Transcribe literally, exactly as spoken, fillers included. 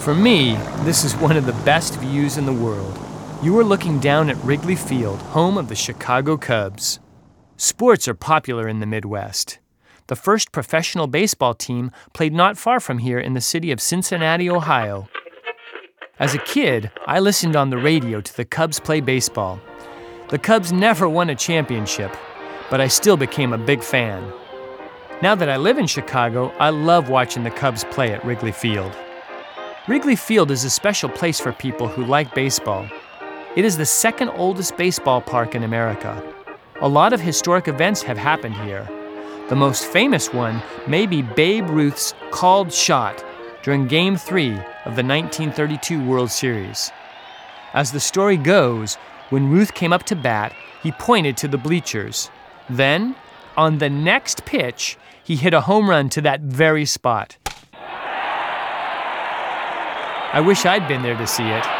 For me, this is one of the best views in the world. You are looking down at Wrigley Field, home of the Chicago Cubs. Sports are popular in the Midwest. The first professional baseball team played not far from here in the city of Cincinnati, Ohio. As a kid, I listened on the radio to the Cubs play baseball. The Cubs never won a championship, but I still became a big fan. Now that I live in Chicago, I love watching the Cubs play at Wrigley Field. Wrigley Field is a special place for people who like baseball. It is the second oldest baseball park in America. A lot of historic events have happened here. The most famous one may be Babe Ruth's called shot during Game three of the nineteen thirty-two World Series. As the story goes, when Ruth came up to bat, he pointed to the bleachers. Then, on the next pitch, he hit a home run to that very spot. I wish I'd been there to see it.